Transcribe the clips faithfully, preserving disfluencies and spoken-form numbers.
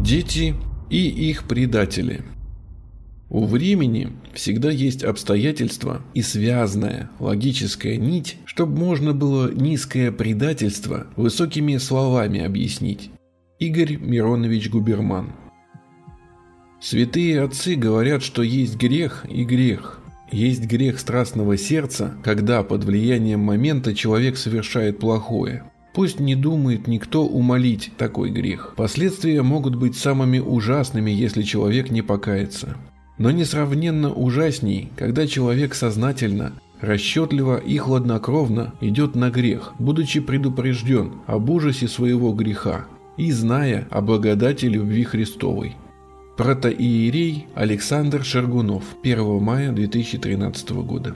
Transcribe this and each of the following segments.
Дети и их предатели. У времени всегда есть обстоятельства и связанная логическая нить, чтобы можно было низкое предательство высокими словами объяснить. Игорь Миронович Губерман. Святые отцы говорят, что есть грех и грех. Есть грех страстного сердца, когда под влиянием момента человек совершает плохое. Пусть не думает никто умолить такой грех. Последствия могут быть самыми ужасными, если человек не покается. Но несравненно ужасней, когда человек сознательно, расчетливо и хладнокровно идет на грех, будучи предупрежден об ужасе своего греха и зная о благодати любви Христовой. Протоиерей Александр Шаргунов, первого мая две тысячи тринадцатого года.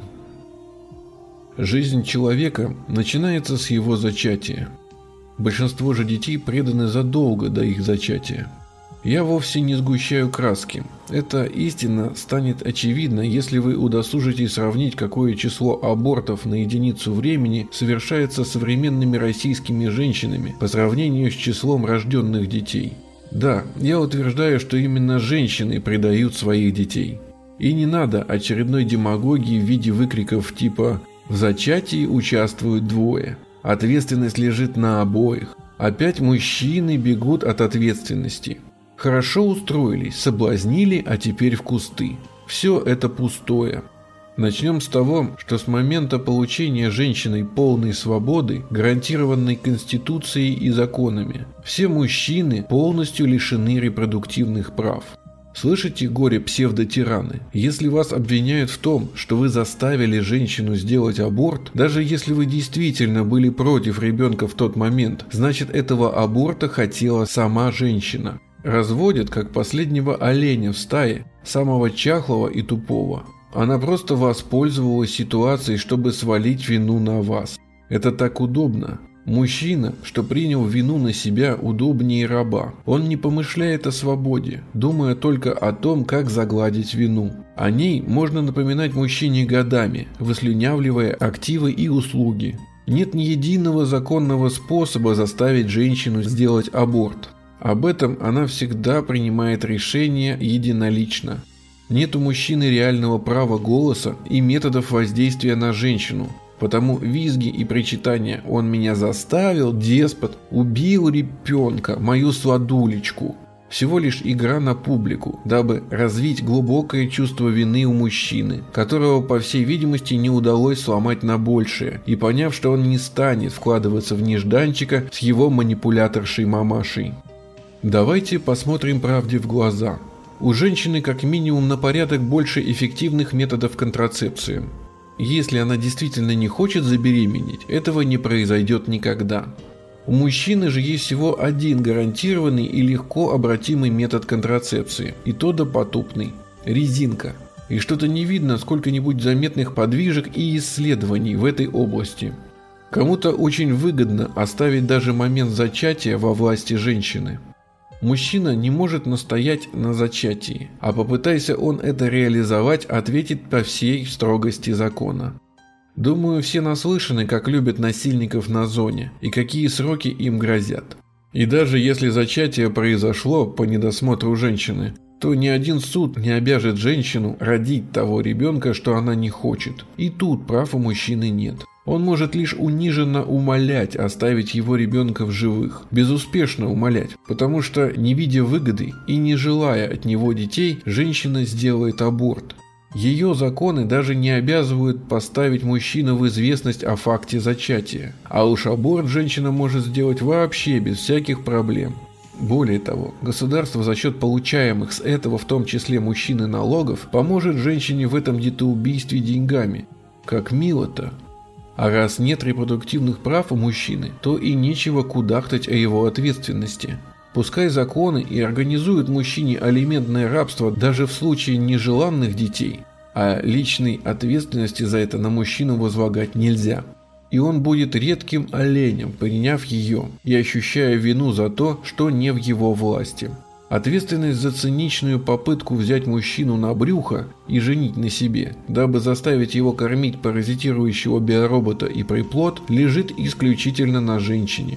Жизнь человека начинается с его зачатия. Большинство же детей преданы задолго до их зачатия. Я вовсе не сгущаю краски. Эта истина станет очевидна, если вы удосужитесь сравнить, какое число абортов на единицу времени совершается современными российскими женщинами по сравнению с числом рожденных детей. Да, я утверждаю, что именно женщины предают своих детей. И не надо очередной демагогии в виде выкриков типа «в зачатии участвуют двое», «ответственность лежит на обоих», «опять мужчины бегут от ответственности». Хорошо устроились, соблазнили, а теперь в кусты. Все это пустое. Начнем с того, что с момента получения женщиной полной свободы, гарантированной Конституцией и законами, все мужчины полностью лишены репродуктивных прав. Слышите горе псевдотираны? Если вас обвиняют в том, что вы заставили женщину сделать аборт, даже если вы действительно были против ребенка в тот момент, значит, этого аборта хотела сама женщина. Разводят, как последнего оленя в стае, самого чахлого и тупого. Она просто воспользовалась ситуацией, чтобы свалить вину на вас. Это так удобно. Мужчина, что принял вину на себя, удобнее раба. Он не помышляет о свободе, думая только о том, как загладить вину. О ней можно напоминать мужчине годами, выслюнявливая активы и услуги. Нет ни единого законного способа заставить женщину сделать аборт. Об этом она всегда принимает решение единолично. Нет у мужчины реального права голоса и методов воздействия на женщину. Потому визги и причитания «он меня заставил, деспот, убил ребенка, мою сладулечку» всего лишь игра на публику, дабы развить глубокое чувство вины у мужчины, которого, по всей видимости, не удалось сломать на большее, и поняв, что он не станет вкладываться в нежданчика с его манипуляторшей-мамашей. Давайте посмотрим правде в глаза. У женщины как минимум на порядок больше эффективных методов контрацепции. Если она действительно не хочет забеременеть, этого не произойдет никогда. У мужчины же есть всего один гарантированный и легко обратимый метод контрацепции, и то допотопный – резинка. И что-то не видно сколько-нибудь заметных подвижек и исследований в этой области. Кому-то очень выгодно оставить даже момент зачатия во власти женщины. Мужчина не может настоять на зачатии, а попытайся он это реализовать, ответит по всей строгости закона. Думаю, все наслышаны, как любят насильников на зоне и какие сроки им грозят. И даже если зачатие произошло по недосмотру женщины, то ни один суд не обяжет женщину родить того ребенка, что она не хочет. И тут прав у мужчины нет. Он может лишь униженно умолять оставить его ребенка в живых, безуспешно умолять, потому что, не видя выгоды и не желая от него детей, женщина сделает аборт. Ее законы даже не обязывают поставить мужчину в известность о факте зачатия, а уж аборт женщина может сделать вообще без всяких проблем. Более того, государство за счет получаемых с этого, в том числе мужчины, налогов, поможет женщине в этом детоубийстве деньгами. Как мило-то. А раз нет репродуктивных прав у мужчины, то и нечего кудахтать о его ответственности. Пускай законы и организуют мужчине алиментное рабство даже в случае нежеланных детей, а личной ответственности за это на мужчину возлагать нельзя. И он будет редким оленем, приняв ее и ощущая вину за то, что не в его власти. Ответственность за циничную попытку взять мужчину на брюхо и женить на себе, дабы заставить его кормить паразитирующего биоробота и приплод, лежит исключительно на женщине.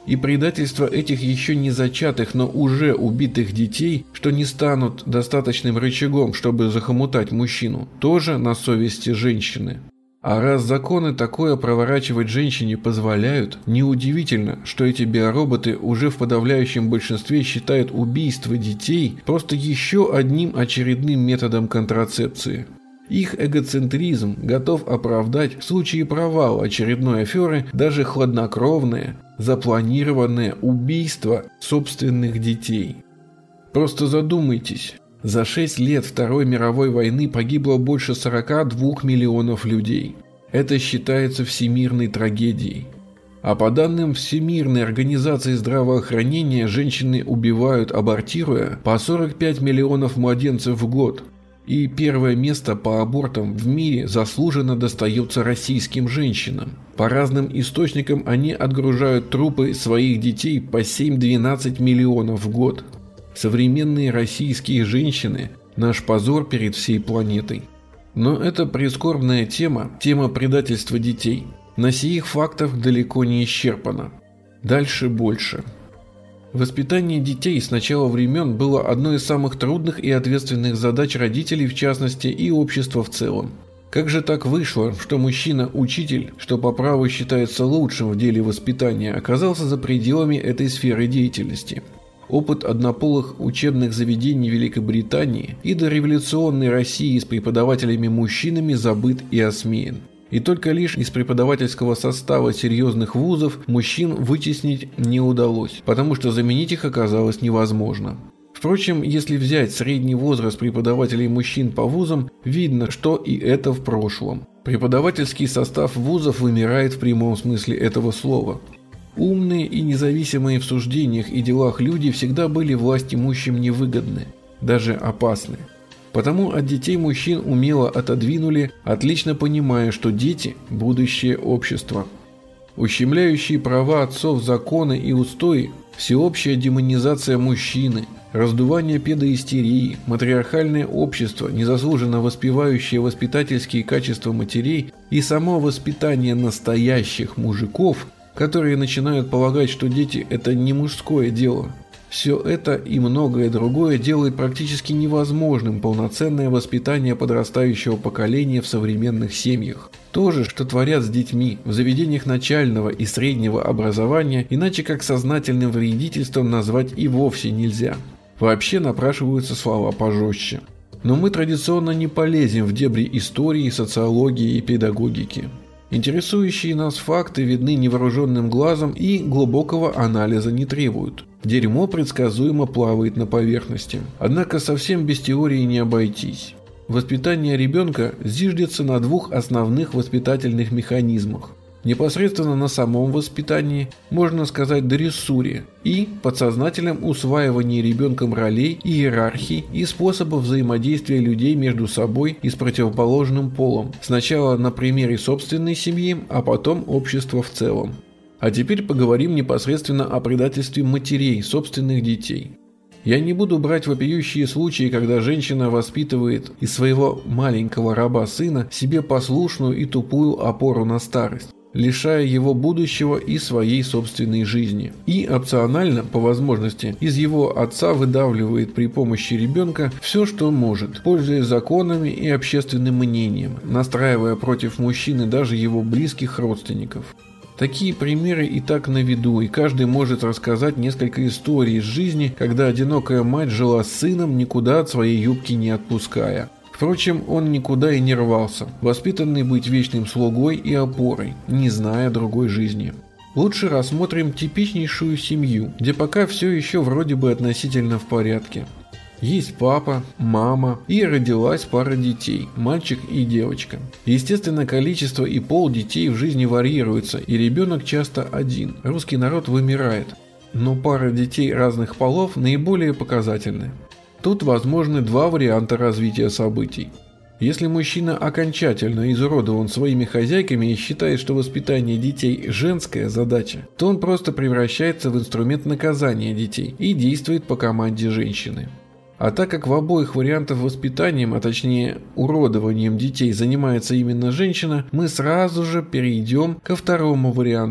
И предательство этих еще не зачатых, но уже убитых детей, что не станут достаточным рычагом, чтобы захомутать мужчину, тоже на совести женщины. А раз законы такое проворачивать женщине позволяют, неудивительно, что эти биороботы уже в подавляющем большинстве считают убийство детей просто еще одним очередным методом контрацепции. Их эгоцентризм готов оправдать в случае провала очередной аферы даже хладнокровное, запланированное убийство собственных детей. Просто задумайтесь, за шесть лет Второй мировой войны погибло больше сорока двух миллионов людей. Это считается всемирной трагедией. А по данным Всемирной организации здравоохранения, женщины убивают, абортируя, по сорок пять миллионов младенцев в год. И первое место по абортам в мире заслуженно достается российским женщинам. По разным источникам они отгружают трупы своих детей по семь-двенадцать миллионов в год. Современные российские женщины – наш позор перед всей планетой. Но это прискорбная тема, тема предательства детей. На сих фактах далеко не исчерпана. Дальше больше. Воспитание детей с начала времен было одной из самых трудных и ответственных задач родителей в частности и общества в целом. Как же так вышло, что мужчина-учитель, что по праву считается лучшим в деле воспитания, оказался за пределами этой сферы деятельности? Опыт однополых учебных заведений Великобритании и дореволюционной России с преподавателями-мужчинами забыт и осмеян. И только лишь из преподавательского состава серьезных вузов мужчин вытеснить не удалось, потому что заменить их оказалось невозможно. Впрочем, если взять средний возраст преподавателей мужчин по вузам, видно, что и это в прошлом. Преподавательский состав вузов вымирает в прямом смысле этого слова. Умные и независимые в суждениях и делах люди всегда были власть имущим невыгодны, даже опасны. Потому от детей мужчин умело отодвинули, отлично понимая, что дети – будущее общества. Ущемляющие права отцов законы и устои, всеобщая демонизация мужчины, раздувание педоистерии, матриархальное общество, незаслуженно воспевающее воспитательские качества матерей и само воспитание настоящих мужиков, которые начинают полагать, что дети – это не мужское дело. Все это и многое другое делает практически невозможным полноценное воспитание подрастающего поколения в современных семьях. То же, что творят с детьми в заведениях начального и среднего образования, иначе как сознательным вредительством назвать и вовсе нельзя. Вообще напрашиваются слова пожестче. Но мы традиционно не полезем в дебри истории, социологии и педагогики. Интересующие нас факты видны невооруженным глазом и глубокого анализа не требуют. Дерьмо предсказуемо плавает на поверхности. Однако совсем без теории не обойтись. Воспитание ребенка зиждется на двух основных воспитательных механизмах. Непосредственно на самом воспитании, можно сказать дрессуре, и подсознательном усваивании ребенком ролей, иерархий и способов взаимодействия людей между собой и с противоположным полом, сначала на примере собственной семьи, а потом общества в целом. А теперь поговорим непосредственно о предательстве матерей собственных детей. Я не буду брать вопиющие случаи, когда женщина воспитывает из своего маленького раба сына себе послушную и тупую опору на старость, лишая его будущего и своей собственной жизни. И опционально, по возможности, из его отца выдавливает при помощи ребенка все, что может, пользуясь законами и общественным мнением, настраивая против мужчины даже его близких родственников. Такие примеры и так на виду, и каждый может рассказать несколько историй из жизни, когда одинокая мать жила с сыном, никуда от своей юбки не отпуская. Впрочем, он никуда и не рвался, воспитанный быть вечным слугой и опорой, не зная другой жизни. Лучше рассмотрим типичнейшую семью, где пока все еще вроде бы относительно в порядке. Есть папа, мама и родилась пара детей, мальчик и девочка. Естественно, количество и пол детей в жизни варьируется, и ребенок часто один. Русский народ вымирает, но пара детей разных полов наиболее показательны. Тут возможны два варианта развития событий. Если мужчина окончательно изуродован своими хозяйками и считает, что воспитание детей – женская задача, то он просто превращается в инструмент наказания детей и действует по команде женщины. А так как в обоих вариантах воспитанием, а точнее уродованием детей занимается именно женщина, мы сразу же перейдем ко второму варианту.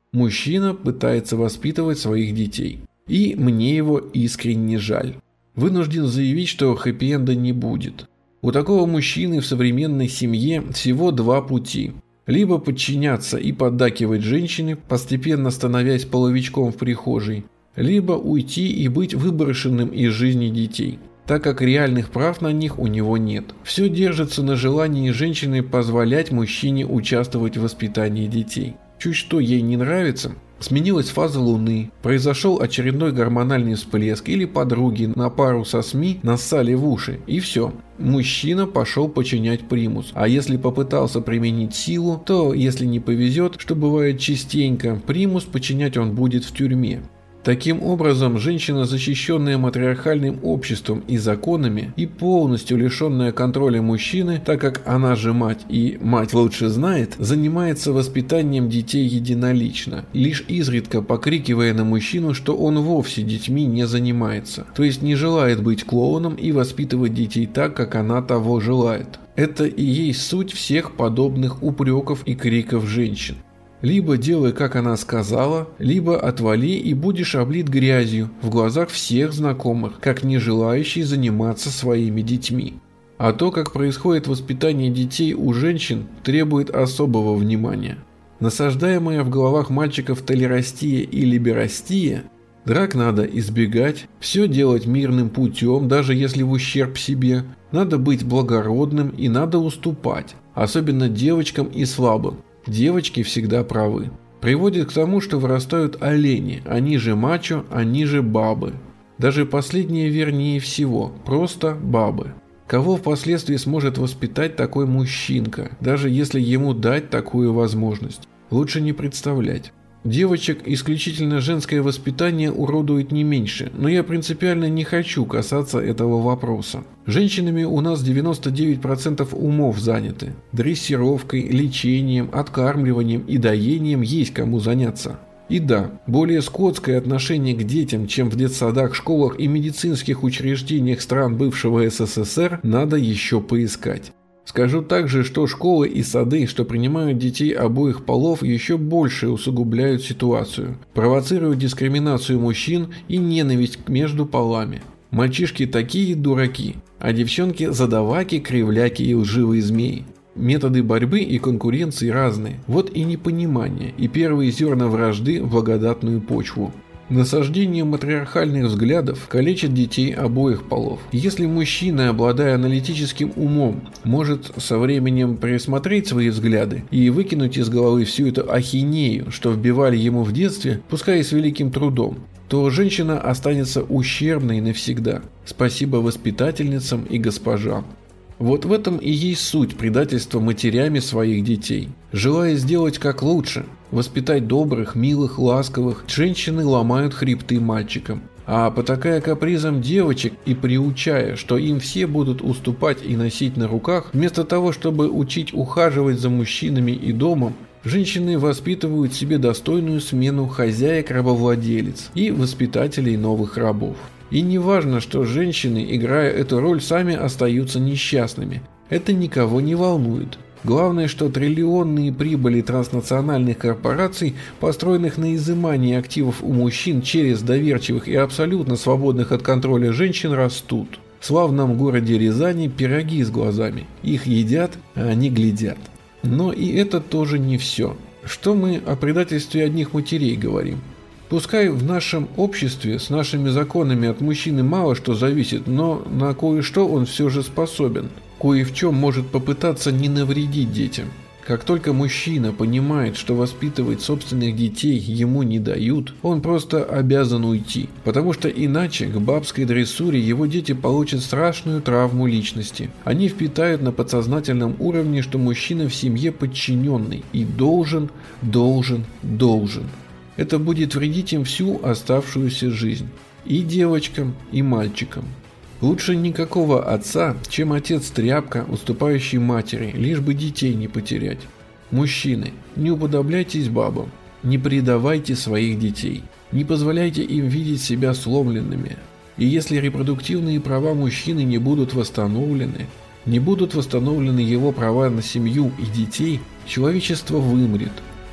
Мужчина пытается воспитывать своих детей. И мне его искренне жаль. Вынужден заявить, что хэппи-энда не будет. У такого мужчины в современной семье всего два пути. Либо подчиняться и поддакивать женщине, постепенно становясь половичком в прихожей, либо уйти и быть выброшенным из жизни детей, так как реальных прав на них у него нет. Все держится на желании женщины позволять мужчине участвовать в воспитании детей. Чуть что ей не нравится, сменилась фаза Луны, произошел очередной гормональный всплеск или подруги на пару со СМИ нассали в уши, и все. Мужчина пошел подчинять примус, а если попытался применить силу, то, если не повезет, что бывает частенько, примус подчинять он будет в тюрьме. Таким образом, женщина, защищенная матриархальным обществом и законами и полностью лишенная контроля мужчины, так как она же мать и мать лучше знает, занимается воспитанием детей единолично, лишь изредка покрикивая на мужчину, что он вовсе детьми не занимается, то есть не желает быть клоуном и воспитывать детей так, как она того желает. Это и есть суть всех подобных упреков и криков женщин. Либо делай, как она сказала, либо отвали и будешь облит грязью в глазах всех знакомых, как не желающий заниматься своими детьми. А то, как происходит воспитание детей у женщин, требует особого внимания. Насаждаемая в головах мальчиков толерастия и либерастия, драк надо избегать, все делать мирным путем, даже если в ущерб себе, надо быть благородным и надо уступать, особенно девочкам и слабым. Девочки всегда правы. Приводит к тому, что вырастают олени, они же мачо, они же бабы. Даже последнее вернее всего, просто бабы. Кого впоследствии сможет воспитать такой мужчинка, даже если ему дать такую возможность? Лучше не представлять. Девочек исключительно женское воспитание уродует не меньше, но я принципиально не хочу касаться этого вопроса. Женщинами у нас девяносто девять процентов умов заняты. Дрессировкой, лечением, откармливанием и доением есть кому заняться. И да, более скотское отношение к детям, чем в детсадах, школах и медицинских учреждениях стран бывшего СССР, надо еще поискать. Скажу также, что школы и сады, что принимают детей обоих полов, еще больше усугубляют ситуацию, провоцируют дискриминацию мужчин и ненависть между полами. Мальчишки такие дураки, а девчонки задаваки, кривляки и лживые змеи. Методы борьбы и конкуренции разные, вот и непонимание, и первые зерна вражды в благодатную почву. Насаждение матриархальных взглядов калечит детей обоих полов. Если мужчина, обладая аналитическим умом, может со временем пересмотреть свои взгляды и выкинуть из головы всю эту ахинею, что вбивали ему в детстве, пускай и с великим трудом, то женщина останется ущербной навсегда. Спасибо воспитательницам и госпожам. Вот в этом и есть суть предательства матерями своих детей. Желая сделать как лучше, воспитать добрых, милых, ласковых, женщины ломают хребты мальчикам. А потакая капризам девочек и приучая, что им все будут уступать и носить на руках, вместо того, чтобы учить ухаживать за мужчинами и домом, женщины воспитывают себе достойную смену хозяек-рабовладелец и воспитателей новых рабов. И не важно, что женщины, играя эту роль, сами остаются несчастными. Это никого не волнует. Главное, что триллионные прибыли транснациональных корпораций, построенных на изымании активов у мужчин через доверчивых и абсолютно свободных от контроля женщин, растут. В славном городе Рязани пироги с глазами. Их едят, а они глядят. Но и это тоже не все. Что мы о предательстве одних матерей говорим? Пускай в нашем обществе с нашими законами от мужчины мало что зависит, но на кое-что он все же способен. Кое в чем может попытаться не навредить детям. Как только мужчина понимает, что воспитывать собственных детей ему не дают, он просто обязан уйти, потому что иначе к бабской дрессуре его дети получат страшную травму личности. Они впитают на подсознательном уровне, что мужчина в семье подчиненный и должен, должен, должен. Это будет вредить им всю оставшуюся жизнь. И девочкам, и мальчикам. Лучше никакого отца, чем отец-тряпка, уступающий матери, лишь бы детей не потерять. Мужчины, не уподобляйтесь бабам, не предавайте своих детей, не позволяйте им видеть себя сломленными. И если репродуктивные права мужчины не будут восстановлены, не будут восстановлены его права на семью и детей, человечество вымрет.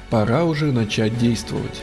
Пора уже начать действовать.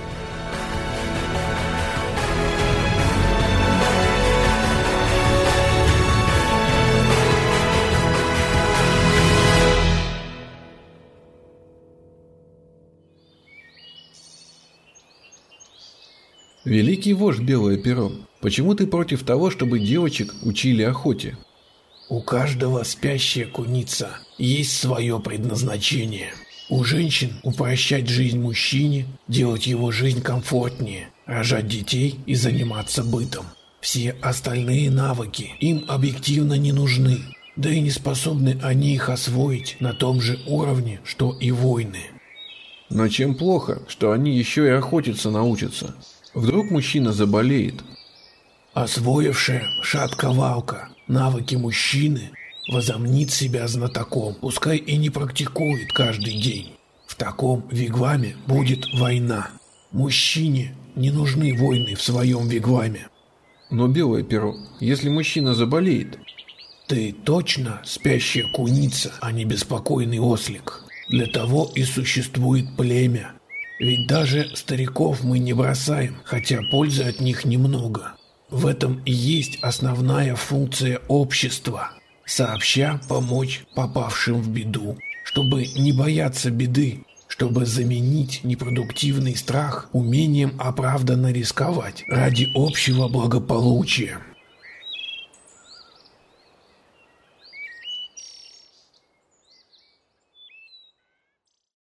Великий вождь Белое Перо, почему ты против того, чтобы девочек учили охоте? У каждого спящая куница есть свое предназначение. У женщин упрощать жизнь мужчине, делать его жизнь комфортнее, рожать детей и заниматься бытом. Все остальные навыки им объективно не нужны, да и не способны они их освоить на том же уровне, что и воины. Но чем плохо, что они еще и охотиться научатся? Вдруг мужчина заболеет? Освоившая шатковалка навыки мужчины возомнит себя знатоком, пускай и не практикует каждый день. В таком вигваме будет война. Мужчине не нужны войны в своем вигваме. Но Белое Перо, если мужчина заболеет? Ты точно спящая куница, а не беспокойный ослик. Для того и существует племя. Ведь даже стариков мы не бросаем, хотя пользы от них немного. В этом и есть основная функция общества – сообща помочь попавшим в беду, чтобы не бояться беды, чтобы заменить непродуктивный страх умением оправданно рисковать ради общего благополучия.